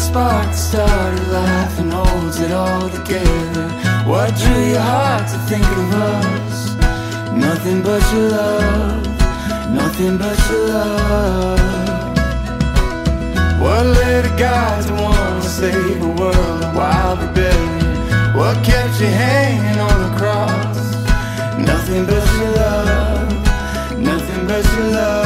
spark that started life and holds it all together? What drew your heart to think of us? Nothing but your love, nothing but your love. What led a God to want to save a world of wild rebellion? What kept you hanging on the cross? Nothing but your love, nothing but your love.